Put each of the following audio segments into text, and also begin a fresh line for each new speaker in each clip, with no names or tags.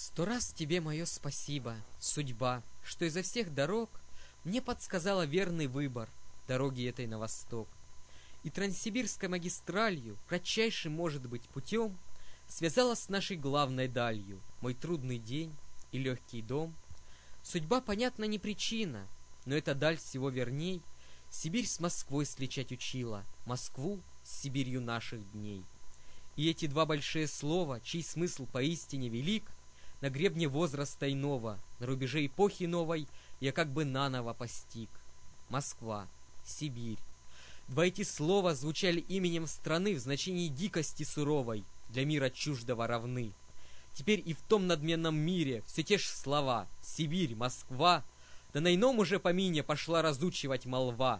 100 раз тебе мое спасибо, судьба, что изо всех дорог мне подсказала верный выбор дороги этой на восток. И Транссибирской магистралью, кратчайшим, может быть, путем, связала с нашей главной далью мой трудный день и легкий дом. Судьба, понятно, не причина, но эта даль всего верней Сибирь с Москвой сличать учила, Москву с Сибирью наших дней. И эти два большие слова, чей смысл поистине велик, на гребне возраста иного, на рубеже эпохи новой, я как бы наново постиг. Москва, Сибирь. Два эти слова звучали именем страны в значении дикости суровой, для мира чуждого равны. Теперь и в том надменном мире все те же слова Сибирь, Москва, да на ином уже помине пошла разучивать молва.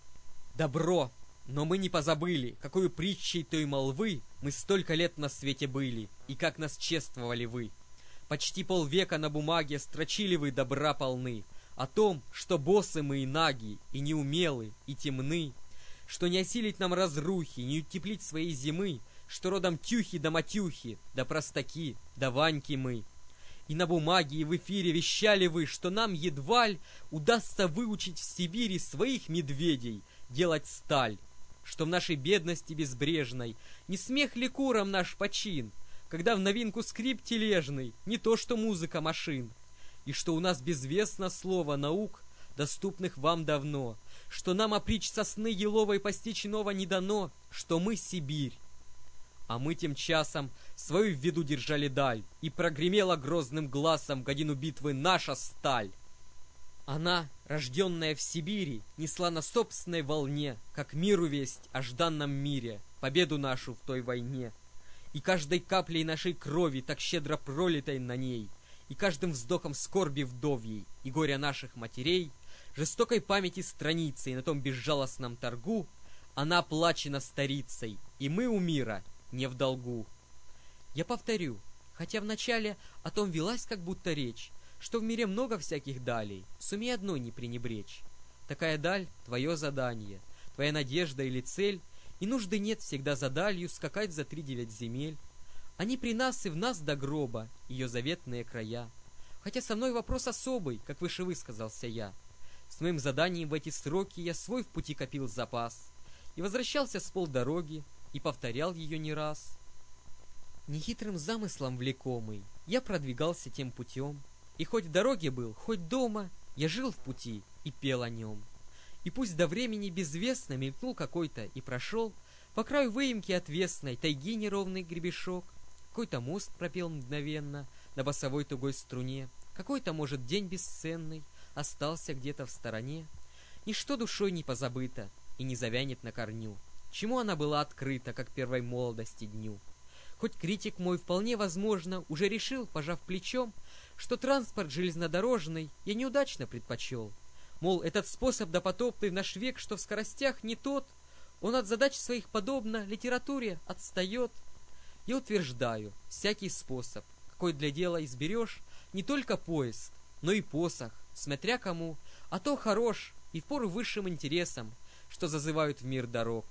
Добро, но мы не позабыли, какую притчей той молвы мы столько лет на свете были, и как нас чествовали вы. Почти полвека на бумаге строчили вы добра полны, о том, что босы мы и наги, и неумелы, и темны, что не осилить нам разрухи, не утеплить своей зимы, что родом тюхи да матюхи, да простаки, да ваньки мы. И на бумаге, и в эфире вещали вы, что нам едва ли удастся выучить в Сибири своих медведей делать сталь, что в нашей бедности безбрежной не смех ли курам наш почин, когда в новинку скрип тележный, не то что музыка машин, и что у нас безвестно слово наук, доступных вам давно, что нам опричь сосны еловой постичь ново не дано, что мы Сибирь. А мы тем часом свою в виду держали даль, и прогремела грозным глазом в годину битвы наша сталь. Она, рожденная в Сибири, несла на собственной волне, как миру весть о жданном мире, победу нашу в той войне. И каждой каплей нашей крови, так щедро пролитой на ней, и каждым вздохом скорби вдовьей и горя наших матерей, жестокой памяти страницей на том безжалостном торгу, она оплачена старицей, и мы у мира не в долгу. Я повторю, хотя вначале о том велась как будто речь, что в мире много всяких далей, сумей одной не пренебречь. Такая даль — твое задание, твоя надежда или цель, и нужды нет всегда за далью скакать за 3-9 земель. Они при нас и в нас до гроба, ее заветные края. Хотя со мной вопрос особый, как выше высказался я. С моим заданием в эти сроки я свой в пути копил запас, и возвращался с полдороги, и повторял ее не раз. Нехитрым замыслом влекомый, я продвигался тем путем, и хоть в дороге был, хоть дома, я жил в пути и пел о нем. И пусть до времени безвестно мелькнул какой-то и прошел по краю выемки отвесной тайги неровный гребешок, какой-то мост пропел мгновенно на басовой тугой струне, какой-то, может, день бесценный остался где-то в стороне. Ничто душой не позабыто и не завянет на корню, чему она была открыта, как первой молодости дню. Хоть критик мой вполне возможно уже решил, пожав плечом, что транспорт железнодорожный я неудачно предпочел. Мол, этот способ допотопный в наш век, что в скоростях не тот, он от задач своих подобно литературе отстает. Я утверждаю, всякий способ, какой для дела изберешь, не только поезд, но и посох, смотря кому, а то хорош и впору высшим интересам, что зазывают в мир дорог.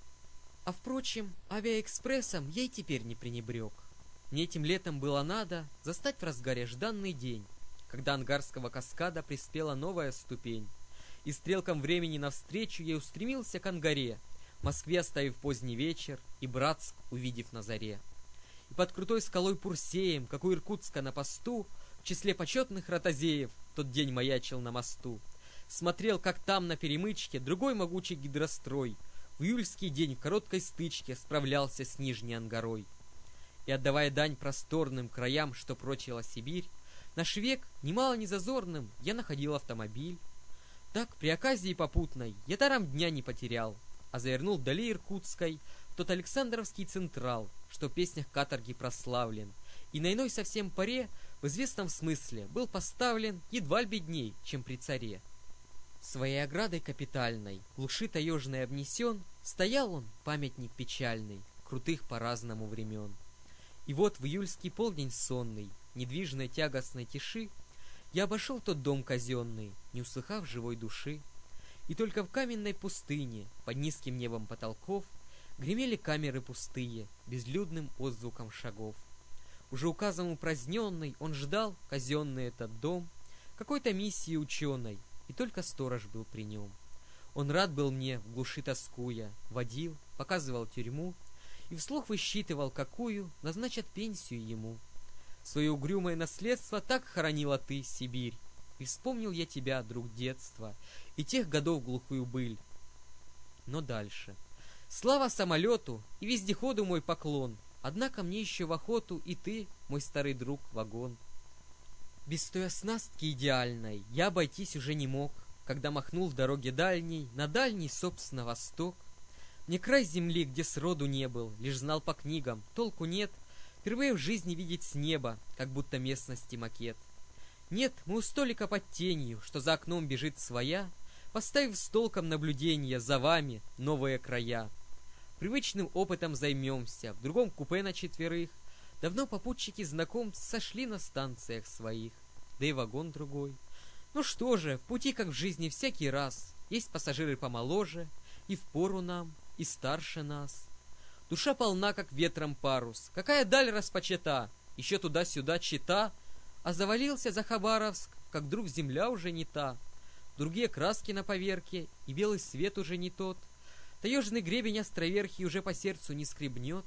А впрочем, авиаэкспрессом я и теперь не пренебрег. Мне этим летом было надо застать в разгаре жданный день, когда Ангарского каскада приспела новая ступень, и стрелкам времени навстречу я устремился к Ангаре, Москве оставив поздний вечер и Братск увидев на заре. И под крутой скалой Пурсеем, как у Иркутска на посту, в числе почетных ротозеев тот день маячил на мосту. Смотрел, как там на перемычке другой могучий гидрострой в июльский день в короткой стычке справлялся с Нижней Ангарой. И отдавая дань просторным краям, что прочила Сибирь, наш век, немало не зазорным, я находил автомобиль. Так, при оказии попутной, я даром дня не потерял, а завернул вдали Иркутской в тот Александровский Централ, что в песнях каторги прославлен, и на иной совсем поре, в известном смысле, был поставлен едва ли бедней, чем при царе. Своей оградой капитальной, глуши таежной обнесен, стоял он, памятник печальный, крутых по-разному времен. И вот в июльский полдень сонный, недвижной тягостной тиши, я обошел тот дом казенный, не услыхав живой души. И только в каменной пустыне, под низким небом потолков, гремели камеры пустые, безлюдным отзвуком шагов. Уже указом упраздненный он ждал казенный этот дом какой-то миссии ученой, и только сторож был при нем. Он рад был мне, в глуши тоскуя, водил, показывал тюрьму и вслух высчитывал, какую назначат пенсию ему. Свое угрюмое наследство так хоронила ты, Сибирь, и вспомнил я тебя, друг детства, и тех годов глухую быль. Но дальше. Слава самолету и вездеходу мой поклон, однако мне еще в охоту и ты, мой старый друг, вагон. Без той оснастки идеальной я обойтись уже не мог, когда махнул в дороге дальней, на дальний, собственно, восток. Мне край земли, где сроду не был, лишь знал по книгам, толку нет, впервые в жизни видеть с неба, как будто местности макет. Нет, мы у столика под тенью, что за окном бежит своя, поставив с толком наблюдения за вами новые края. Привычным опытом займемся, в другом купе на четверых. Давно попутчики знакомств сошли на станциях своих, да и вагон другой. Ну что же, в пути, как в жизни всякий раз, есть пассажиры помоложе, и впору нам, и старше нас. Душа полна, как ветром парус, какая даль распочата, еще туда-сюда чита, а завалился за Хабаровск, как вдруг земля уже не та. Другие краски на поверке, и белый свет уже не тот. Таежный гребень островерхий уже по сердцу не скребнет.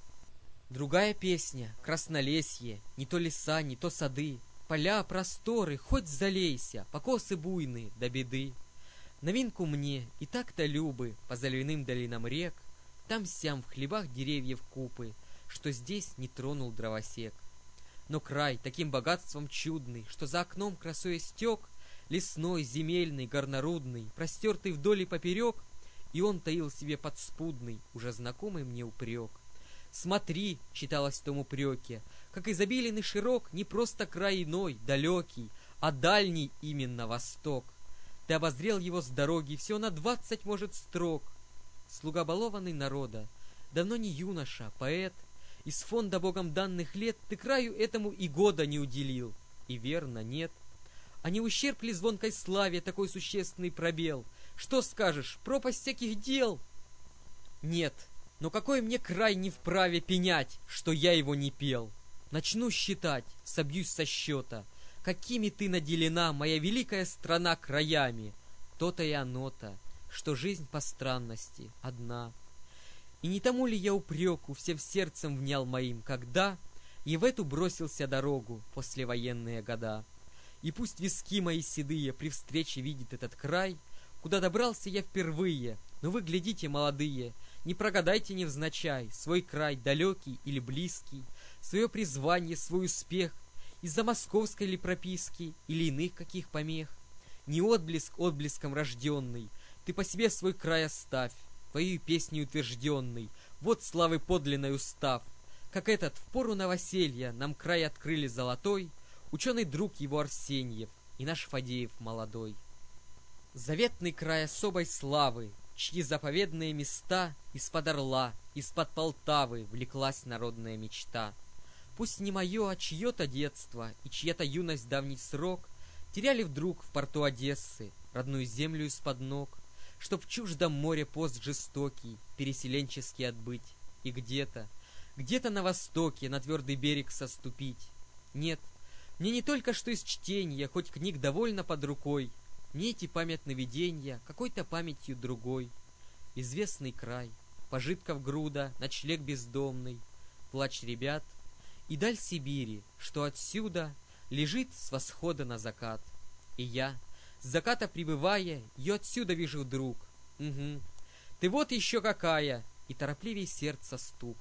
Другая песня, краснолесье, не то леса, не то сады, поля, просторы, хоть залейся, покосы буйны до беды. Новинку мне и так-то любы по заливным долинам рек, там-сям в хлебах деревьев купы, что здесь не тронул дровосек. Но край таким богатством чудный, что за окном красой стек, лесной, земельный, горнорудный, простертый вдоль и поперек, и он таил себе подспудный, уже знакомый мне упрек. «Смотри», — читалось в том упреке, «как изобилен и широк не просто край иной, далекий, а дальний именно восток. Ты обозрел его с дороги всего на 20, может, строк. Слуга балованный народа, давно не юноша, поэт, из фонда богом данных лет ты краю этому и года не уделил. И верно, нет. А не ущерб ли звонкой славе такой существенный пробел? Что скажешь, пропасть всяких дел?» Нет, но какой мне край не вправе пенять, что я его не пел? Начну считать, собьюсь со счета, какими ты наделена, моя великая страна, краями. То-то и оно-то, что жизнь по странности одна. И не тому ли я упреку всем сердцем внял моим, когда и в эту бросился дорогу послевоенные года? И пусть виски мои седые при встрече видит этот край, куда добрался я впервые, но вы глядите, молодые, не прогадайте невзначай свой край, далекий или близкий, свое призвание, свой успех, из-за московской ли прописки или иных каких помех. Не отблеск отблеском рожденный, ты по себе свой край оставь, твою песню утвержденный, вот славы подлинной устав. Как этот в пору новоселья нам край открыли золотой, ученый друг его Арсеньев и наш Фадеев молодой. Заветный край особой славы, чьи заповедные места из-под Орла, из-под Полтавы влеклась народная мечта. Пусть не мое, а чье-то детство и чья-то юность давний срок теряли вдруг в порту Одессы родную землю из-под ног, чтоб в чуждом море пост жестокий переселенческий отбыть и где-то на востоке на твердый берег соступить. Нет, мне не только что из чтения, хоть книг довольно под рукой, мне эти памятные видения какой-то памятью другой. Известный край, пожитков груда, ночлег бездомный, плач ребят и даль Сибири, что отсюда лежит с восхода на закат. И я, с заката прибывая, ее отсюда вижу вдруг. Угу. Ты вот еще какая! И торопливей сердца стук.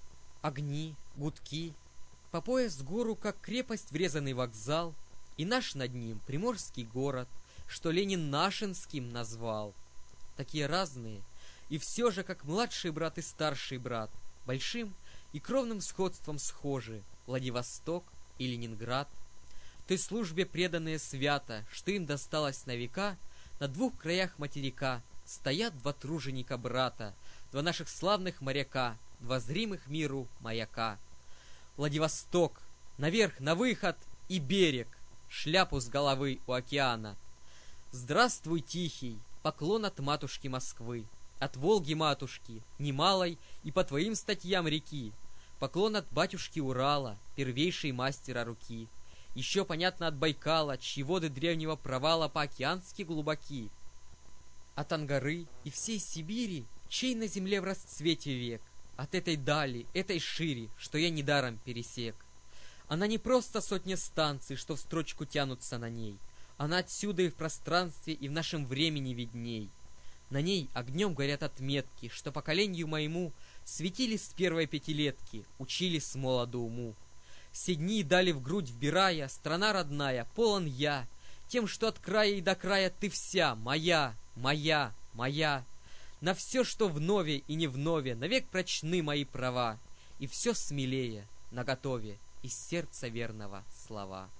Огни, гудки, по пояс в гору, как крепость, врезанный вокзал, и наш над ним приморский город, что Ленин Нашинским назвал. Такие разные, и все же, как младший брат и старший брат, большим и кровным сходством схожи Владивосток и Ленинград. Той службе преданные свято, что им досталось на века, на двух краях материка стоят два труженика брата, два наших славных моряка, два зримых миру маяка. Владивосток, наверх, на выход и берег, шляпу с головы у океана. Здравствуй, тихий, поклон от матушки Москвы, от Волги матушки, немалой и по твоим статьям реки. Поклон от батюшки Урала, первейшей мастера руки. Еще понятно от Байкала, чьи воды древнего провала по-океански глубоки. От Ангары и всей Сибири, чей на земле в расцвете век. От этой дали, этой шире, что я недаром пересек. Она не просто сотня станций, что в строчку тянутся на ней. Она отсюда и в пространстве, и в нашем времени видней. На ней огнем горят отметки, что поколению моему светили с первой пятилетки, учили с молоду уму. Все дни дали в грудь вбирая, страна родная, полон я, тем, что от края и до края ты вся моя, моя, моя. На все, что внове и не внове, навек прочны мои права, и все смелее, наготове, из сердца верного слова.